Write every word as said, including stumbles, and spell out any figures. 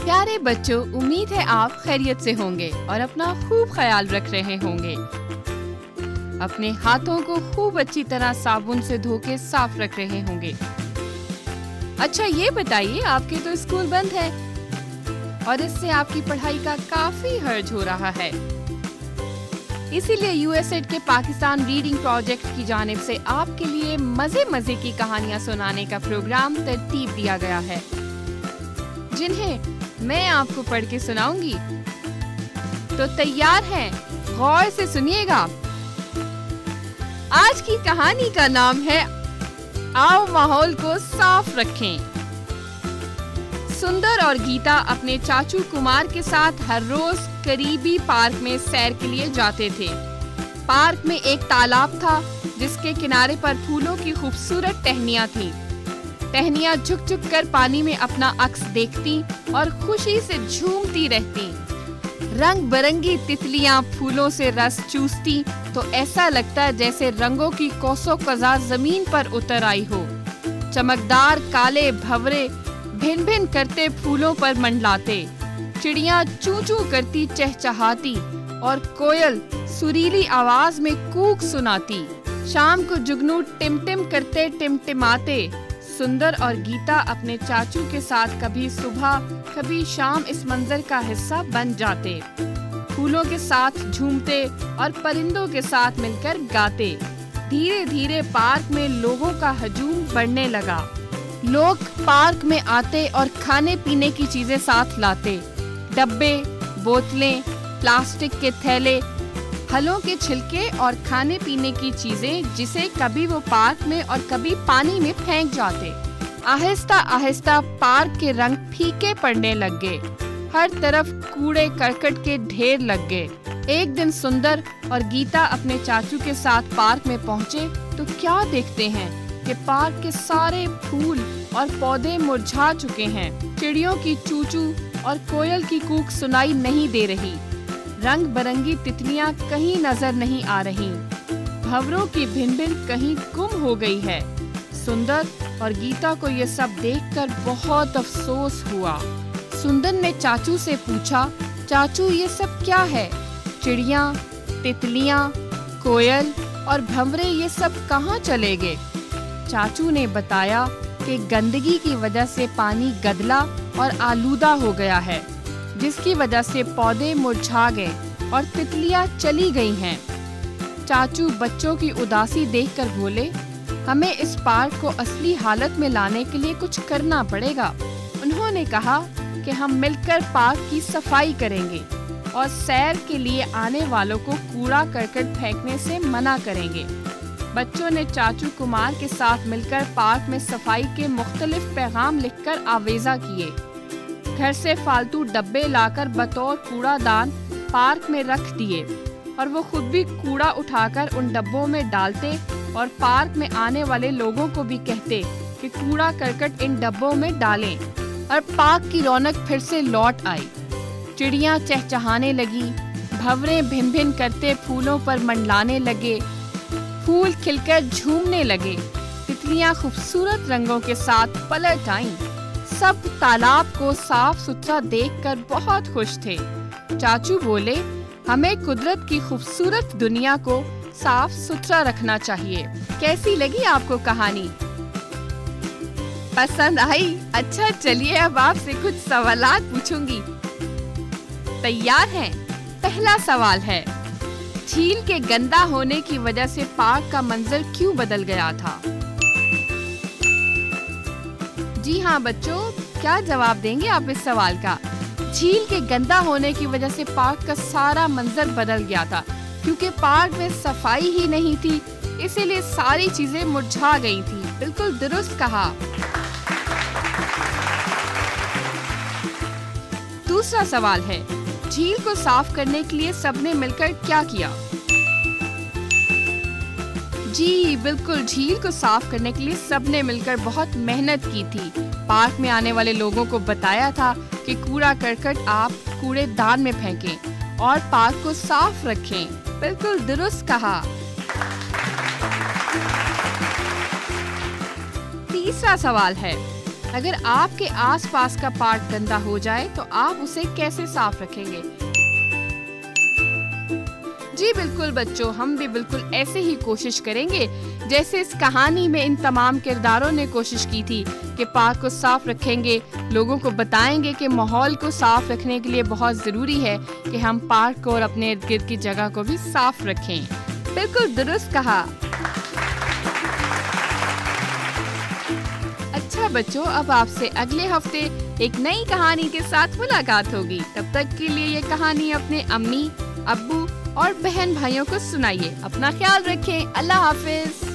प्यारे बच्चों, उम्मीद है आप खैरियत से होंगे और अपना खूब ख्याल रख रहे होंगे। अपने हाथों को खूब अच्छी तरह साबुन से धो के साफ रख रहे होंगे। अच्छा ये बताइए, आपके तो स्कूल बंद है और इससे आपकी पढ़ाई का काफी हर्ज हो रहा है। इसीलिए यूएसएड के पाकिस्तान रीडिंग प्रोजेक्ट की जानिब से आपके लिए मजे मजे की कहानियां सुनाने का प्रोग्राम तरतीब दिया गया है, जिन्हें मैं आपको पढ़ के सुनाऊंगी। तो तैयार हैं? गौर से सुनिएगा। आज की कहानी का नाम है आओ माहौल को साफ रखें। सुंदर और गीता अपने चाचू कुमार के साथ हर रोज करीबी पार्क में सैर के लिए जाते थे। पार्क में एक तालाब था जिसके किनारे पर फूलों की खूबसूरत टहनियां थीं। टहनियां झुक झुक कर पानी में अपना अक्स देखती और खुशी से झूमती रहती। रंग बिरंगी तितलियां फूलों से रस चूसती तो ऐसा लगता जैसे रंगों की कोसों कज़ा जमीन पर उतर आई हो। चमकदार काले भंवरे भिन भिन करते फूलों पर मंडलाते, चिड़ियां चू चू करती चहचहाती और कोयल सुरीली आवाज में कूक सुनाती। शाम को जुगनू टिमटिम करते टिमटिमाते। सुंदर और गीता अपने चाचू के साथ कभी सुबह कभी शाम इस मंजर का हिस्सा बन जाते। फूलों के साथ झूमते और परिंदों के साथ मिलकर गाते। धीरे धीरे पार्क में लोगों का हजूम बढ़ने लगा। लोग पार्क में आते और खाने पीने की चीजें साथ लाते। डब्बे, बोतलें, प्लास्टिक के थैले, फलों के छिलके और खाने पीने की चीजें जिसे कभी वो पार्क में और कभी पानी में फेंक जाते। आहिस्ता आहिस्ता पार्क के रंग फीके पड़ने लग गए। हर तरफ कूड़े करकट के ढेर लग गए। एक दिन सुंदर और गीता अपने चाचू के साथ पार्क में पहुँचे तो क्या देखते हैं कि पार्क के सारे फूल और पौधे मुरझा चुके हैं। चिड़ियों की चूचू और कोयल की कूक सुनाई नहीं दे रही। रंग बिरंगी तितलियां कहीं नजर नहीं आ रही। भंवरों की भिन भिन कहीं गुम हो गई है। सुंदर और गीता को ये सब देखकर बहुत अफसोस हुआ। सुंदर ने चाचू से पूछा, चाचू ये सब क्या है? चिड़ियां, तितलियां, कोयल और भंवरे ये सब कहाँ चले गए? चाचू ने बताया कि गंदगी की वजह से पानी गदला और आलूदा हो गया है, जिसकी वजह से पौधे मुरझा गए और तितलियां चली गई हैं। चाचू बच्चों की उदासी देखकर बोले, हमें इस पार्क को असली हालत में लाने के लिए कुछ करना पड़ेगा। उन्होंने कहा कि हम मिलकर पार्क की सफाई करेंगे और सैर के लिए आने वालों को कूड़ा करकट फेंकने से मना करेंगे। बच्चों ने चाचू कुमार के साथ मिलकर पार्क में सफाई के मुख्तलिफ पैगाम लिखकर आवेजा किए। घर से फालतू डब्बे लाकर बतौर कूड़ादान पार्क में रख दिए और वो खुद भी कूड़ा उठाकर उन डब्बों में डालते और पार्क में आने वाले लोगों को भी कहते कि कूड़ा करकट इन डब्बों में डालें। और पार्क की रौनक फिर से लौट आई। चिड़ियां चहचहाने लगी, भंवरे भिन भिन करते फूलों पर मंडलाने लगे, फूल खिलकर झूमने लगे, तितलियां खूबसूरत रंगों के साथ पलट आईं। सब तालाब को साफ सुथरा देखकर बहुत खुश थे। चाचू बोले, हमें कुदरत की खूबसूरत दुनिया को साफ सुथरा रखना चाहिए। कैसी लगी आपको कहानी? पसंद आई? अच्छा चलिए अब आपसे कुछ सवालात पूछूंगी। तैयार हैं? पहला सवाल है, झील के गंदा होने की वजह से पार्क का मंजर क्यों बदल गया था? जी हाँ बच्चों, क्या जवाब देंगे आप इस सवाल का? झील के गंदा होने की वजह से पार्क का सारा मंजर बदल गया था, क्योंकि पार्क में सफाई ही नहीं थी, इसीलिए सारी चीजें मुरझा गई थी। बिल्कुल दुरुस्त कहा। दूसरा सवाल है, झील को साफ करने के लिए सबने मिलकर क्या किया? जी बिल्कुल, झील को साफ करने के लिए सबने मिलकर बहुत मेहनत की थी। पार्क में आने वाले लोगों को बताया था कि कूड़ा करकट आप कूड़ेदान में फेंकें और पार्क को साफ रखें। बिल्कुल दुरुस्त कहा। तीसरा सवाल है, अगर आपके आसपास का पार्क गंदा हो जाए तो आप उसे कैसे साफ रखेंगे? जी बिल्कुल बच्चों, हम भी बिल्कुल ऐसे ही कोशिश करेंगे जैसे इस कहानी में इन तमाम किरदारों ने कोशिश की थी कि पार्क को साफ रखेंगे। लोगों को बताएंगे कि माहौल को साफ रखने के लिए बहुत ज़रूरी है कि हम पार्क को और अपने इर्द गिर्द की जगह को भी साफ रखें। बिल्कुल दुरुस्त कहा। अच्छा बच्चों, अब आपसे अगले हफ्ते एक नई कहानी के साथ मुलाकात होगी। तब तक के लिए ये कहानी अपने अम्मी, अब्बू और बहन भाइयों को सुनाइए। अपना ख्याल रखें। अल्लाह हाफिज।